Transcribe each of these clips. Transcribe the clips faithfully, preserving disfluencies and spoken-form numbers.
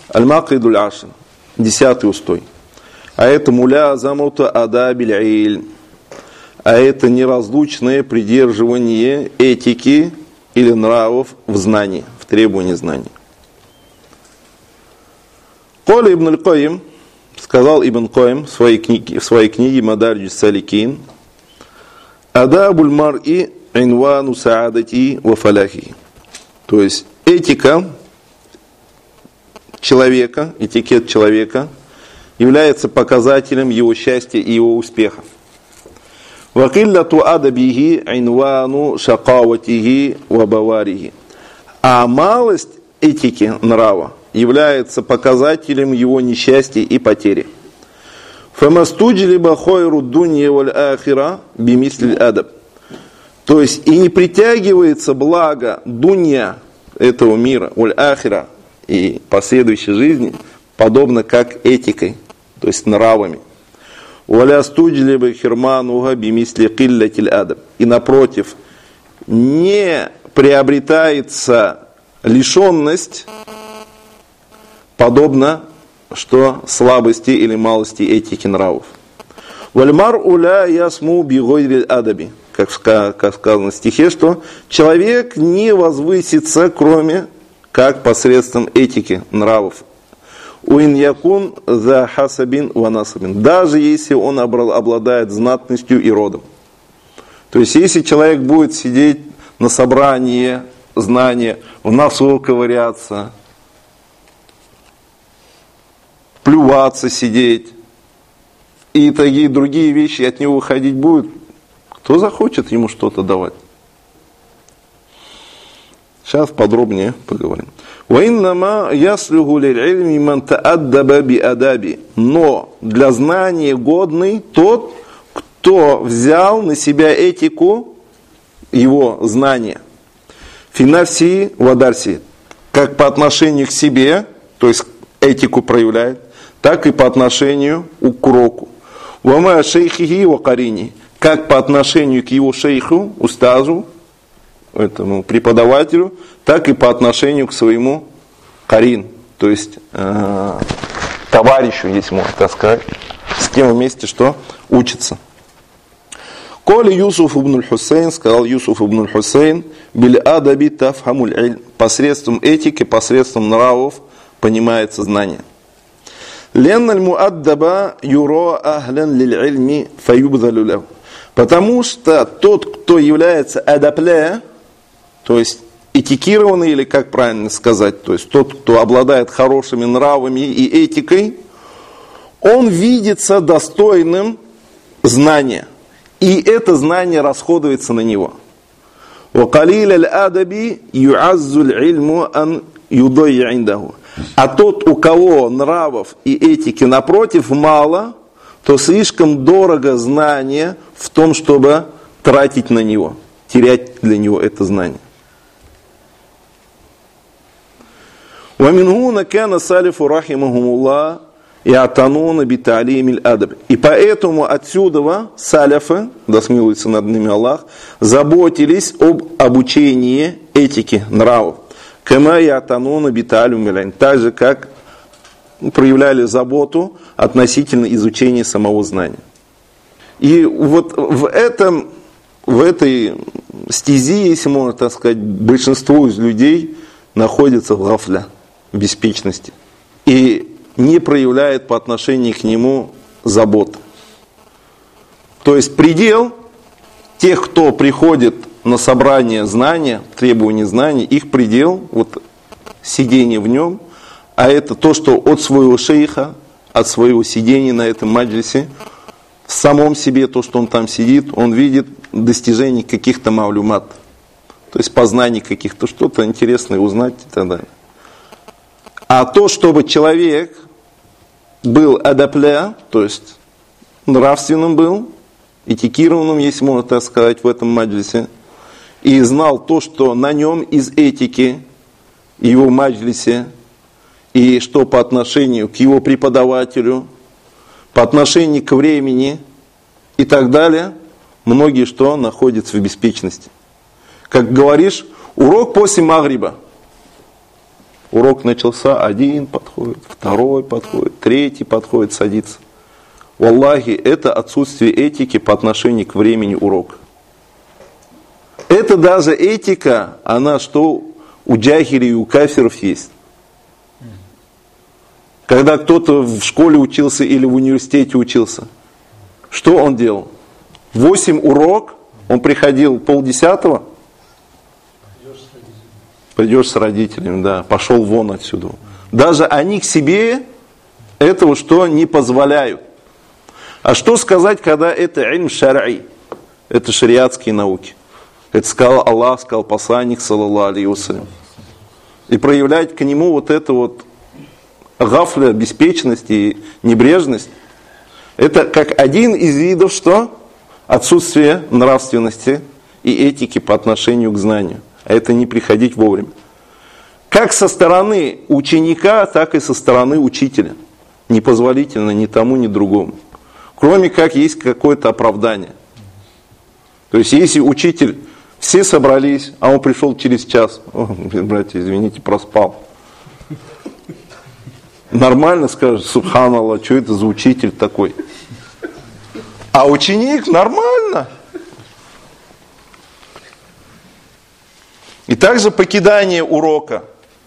Аль-Макидуль Ашр, десятый устой. А это мулязамута адабиль ильм. А это неразлучное придерживание этики или нравов в знании, в требовании знания. Коля ибн аль-Каим, сказал Ибн Каим в своей книге, в своей книге Мадариджус Саликин, адабуль мар'i инвану саадати ва фаляхи. То есть этика человека, этикет человека является показателем его счастья и его успеха. Ва киллату адабихи инвану шакаватихи ва баварихи. А малость этики нрава является показателем его несчастья и потери. Фамастуджлиба хойру дунья валь ахира бимислиль адаб. То есть и не притягивается благо дунья этого мира, валь ахира, и последующей жизни, подобно как этикой, то есть нравами. Валя студжлиба хирмануга бимисли киллатиль адаб. И напротив, не приобретается лишенность, подобно что слабости или малости этики нравов. Вальмар уля ясму бигойриль адаби. Как сказано в стихе, что человек не возвысится, кроме как посредством этики нравов. Уин якун за хасабин ванасабин. Даже если он обладает знатностью и родом. То есть, если человек будет сидеть на собрании знания, в носу ковыряться, плюваться, сидеть, и такие другие вещи от него выходить будут, кто захочет ему что-то давать? Сейчас подробнее поговорим. وَإِنَّمَا يَصْلُحُ لِلْعِلْمِ مَنْ تَأَدَّبَ بِأَدَابِ. Но для знания годный тот, кто взял на себя этику его знания. Финавси вадарси. Как по отношению к себе, то есть этику проявляет, так и по отношению к уроку. Вама шейхихи ва карини. Как по отношению к его шейху, устазу, этому преподавателю, так и по отношению к своему карин, то есть э, товарищу, если можно так сказать, с кем вместе что учится. Коли Юсуф ибн аль-Хусейн, сказал Юсуф ибн аль-Хусейн, биль адаби тафхамуль иль. Посредством этики, посредством нравов понимается знание. Лен аль-муаддаба юро ахлян лиль-ильми фаюбдалю лаху. Потому что тот, кто является адапля, то есть этикированный, или как правильно сказать, то есть тот, кто обладает хорошими нравами и этикой, он видится достойным знания. И это знание расходуется на него. وَقَلِيلَ الْأَدَبِ يُعَزُّ الْعِلْمُ أَنْ يُضَيِّ عِنْدَهُ. А тот, у кого нравов и этики напротив мало, то слишком дорого знание в том, чтобы тратить на него, терять для него это знание. وَمِنْهُ نَكَانَ سَالِفُ رَحِمَهُمُ اللَّهِ يَعْتَنُونَ بِتَعْلِيمِ الْأَدَبِ. И поэтому отсюда саляфы, да смилуется над ними Аллах, заботились об обучении этики, нравов. كَمَا يَعْتَنُونَ بِتَعْلِيمِ الْعِلْمِ. Так же, как проявляли заботу относительно изучения самого знания. И вот в, этом, в этой стези, если можно так сказать, большинство из людей находится в гафля, в беспечности. И не проявляет по отношению к нему забот. То есть предел тех, кто приходит на собрание знания, требования знаний, их предел, вот сидение в нем, а это то, что от своего шейха, от своего сидения на этом маджлисе, в самом себе, то, что он там сидит, он видит достижение каких-то маулюмат, то есть познаний каких-то, что-то интересное узнать и так далее. А то, чтобы человек был адапля, то есть нравственным был, этикированным, если можно так сказать, в этом маджлисе, и знал то, что на нем из этики его маджлисе, и что по отношению к его преподавателю, по отношению к времени и так далее, многие что находятся в беспечности. Как говоришь, урок после магриба. Урок начался, один подходит, второй подходит, третий подходит, садится. Валлахи, это отсутствие этики по отношению к времени урока. Это даже этика, она что у джахили и у кафиров есть. Когда кто-то в школе учился или в университете учился, что он делал? Восемь урок, он приходил полдесятого, пойдешь с родителями, да, пошел вон отсюда. Даже они к себе этого что не позволяют. А что сказать, когда это ильм шар'и, это шариатские науки. Это сказал Аллах, сказал посланник, саллаллаху алейхи вассалям. И проявлять к нему вот это вот гафля, беспечность и небрежность, это как один из видов что? Отсутствие нравственности и этики по отношению к знанию. А это не приходить вовремя. Как со стороны ученика, так и со стороны учителя. Непозволительно ни тому, ни другому. Кроме как есть какое-то оправдание. То есть если учитель, все собрались, а он пришел через час. О, братья, извините, проспал. Нормально скажешь, субханаллах, что это за учитель такой? А ученик нормально. И также покидание урока.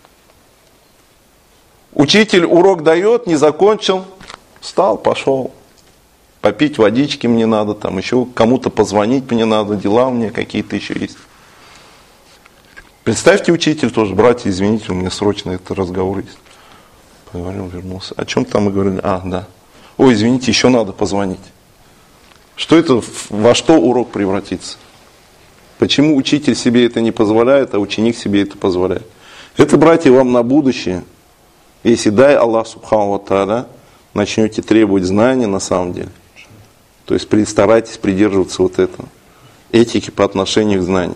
Учитель урок дает, не закончил, встал, пошел. Попить водички мне надо, там еще кому-то позвонить мне надо, дела у меня какие-то еще есть. Представьте, учитель тоже, братья, извините, у меня срочно этот разговор есть. Поговорил, вернулся. О чем там мы говорили? А, да. Ой, извините, еще надо позвонить. Что это, во что урок превратится? Почему учитель себе это не позволяет, а ученик себе это позволяет? Это, братья, вам на будущее. Если дай Аллах субхану ва тааля, начнете требовать знания на самом деле. То есть старайтесь придерживаться вот этого. Этики по отношению к знанию.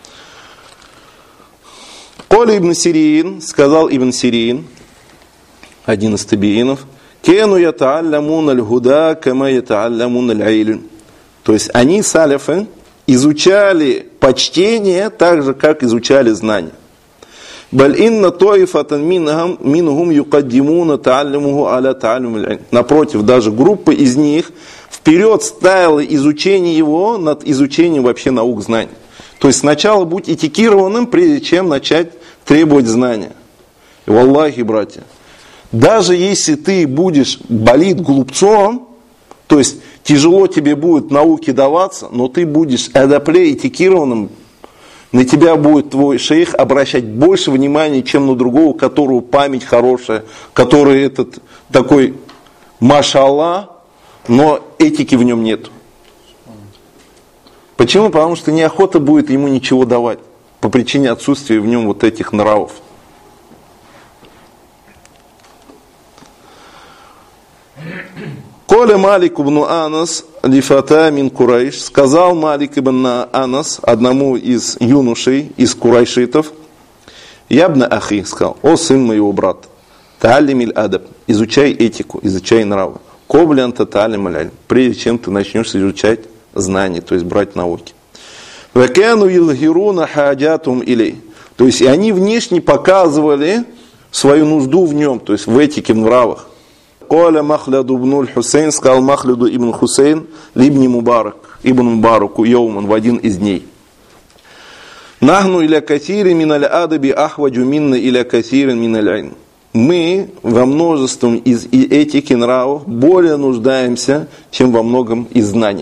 Коли ибн Сирин, сказал ибн Сирин, один из табиинов, «Кену ятааллямун аль-худа, кама ятааллямун аль-айлм». То есть они, саляфы, изучали почтение так же, как изучали знания. «Баль инна тоифатан минхум юкаддимуна тааллямуху аля тааллюм аль-ильм». Напротив, даже группа из них вперед ставила изучение его над изучением вообще наук знаний. То есть сначала будь этикированным, прежде чем начать требовать знания. И валлахи, братья, даже если ты будешь болит глупцом, то есть тяжело тебе будет науки даваться, но ты будешь адапле, этикированным, на тебя будет твой шейх обращать больше внимания, чем на другого, у которого память хорошая, который этот такой машаллах, но этики в нем нет. Почему? Потому что неохота будет ему ничего давать, по причине отсутствия в нем вот этих нравов. Коля Малик ибн Анас лифата мин Курайш, сказал Малик ибн Анас одному из юношей, из курайшитов, ябна ахи, сказал, о сын моего брата, тааллимиль адаб, изучай этику, изучай нравы, коблян таталим аль, прежде чем ты начнешь изучать знания, то есть брать науки. Вакану илхируна хаджатум илей, то есть и они внешне показывали свою нужду в нем, то есть в этике, в нравах. Коля Махляду ибн Хусейн, сказал Махляду ибн Хусейн, либни Мубарак, ибн Мубараку, йоуман, в один из дней. Нахну иля касири миналь адаби ахваджу минна иля касирин миналь айн. Мы во множестве из этики нравов более нуждаемся, чем во многом из знания.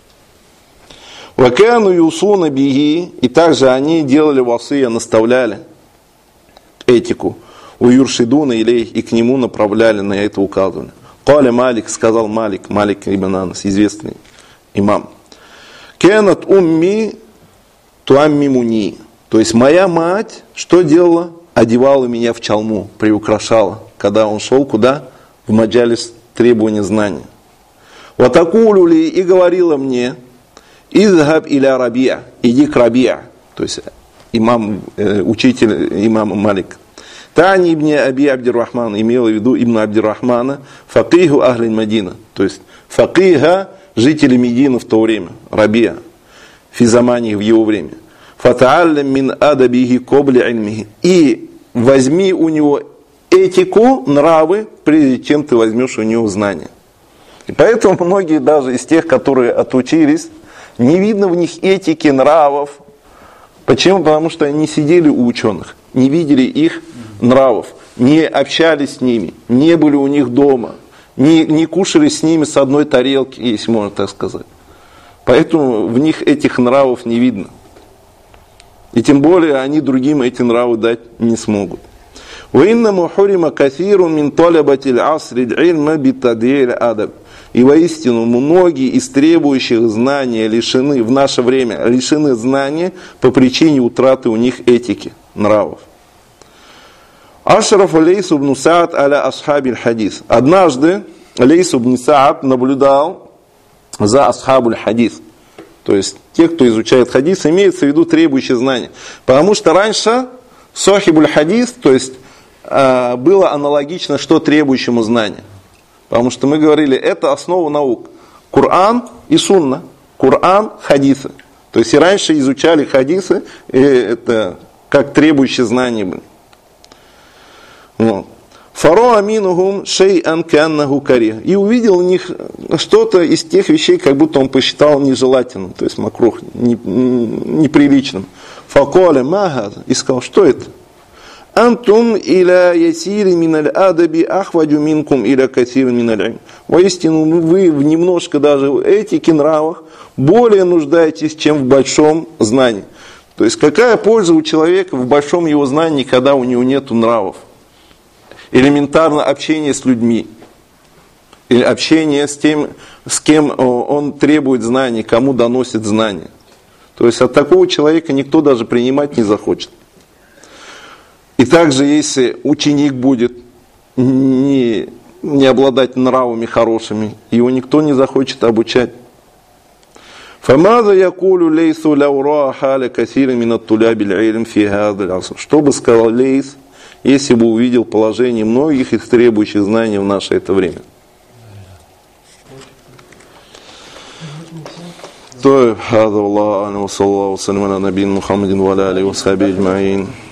Вакану юсуна биги, и также они делали васыя, наставляли этику. У Юршидуна илей, и к нему направляли, на это указывали. Каля Малик, сказал Малик, Малик ибн Анас, известный имам. Кенат умми туаммимуни. То есть моя мать, что делала? Одевала меня в чалму, приукрашала, когда он шел куда? В маджалис требования знания. Ватакулюли, и говорила мне, изхаб иля Рабия, иди к Рабия. То есть имам, э, учитель имама Малик. Тани ибн Аби Абдиррахман, имела в виду ибн Абдиррахмана, факиху ахлин Мадина, то есть факиха жители Медины в то время, Рабия, физамани в его время. Фатааллям мин адабихи кобли ильмихи. И возьми у него этику, нравы, прежде чем ты возьмешь у него знания. И поэтому многие даже из тех, которые отучились, не видно в них этики, нравов. Почему? Потому что они сидели у ученых, не видели их нравов, не общались с ними, не были у них дома, не, не кушали с ними с одной тарелки, если можно так сказать. Поэтому в них этих нравов не видно. И тем более они другим эти нравы дать не смогут. وَإِنَّمُ حُرِمَ كَثِيرٌ مِنْ طَلَبَةِ الْعَصْرِ الْعِلْمَ بِتَدْيِعِ الْأَدَبِ. И воистину многие из требующих знания лишены, в наше время лишены знания по причине утраты у них этики, нравов. Ашраф Лейс ибн Саад аля асхабиль хадис. Однажды Лейс ибн Саад наблюдал за асхабуль хадис. То есть те, кто изучает хадис, имеется в виду требующие знания. Потому что раньше сахибуль хадис, то есть было аналогично, что требующему знания. Потому что мы говорили, это основа наук. Коран и сунна. Коран, хадисы. То есть и раньше изучали хадисы, и это как требующие знания были. Вот. Фаро аминухум шей'ан каннаху карих. И увидел у них что-то из тех вещей, как будто он посчитал нежелательным, то есть макрух, неприличным. Факоля магад. И сказал, что это? Антум иля ясири миналь адаби ахваджу минкум иля касири миналь илм. Воистину вы в немножко даже в этике, нравах более нуждаетесь, чем в большом знании. То есть какая польза у человека в большом его знании, когда у него нет нравов? Элементарно общение с людьми, или общение с тем, с кем он требует знаний, кому доносит знания. То есть от такого человека никто даже принимать не захочет. И также, если ученик будет не, не обладать нравами хорошими, его никто не захочет обучать. Что бы сказал Лейс, если бы увидел положение многих из требующих знаний в наше это время? То, هذا والله أعلم وصلى الله وسلم على نبينا محمد وعلى آله وصحبه أجمعين.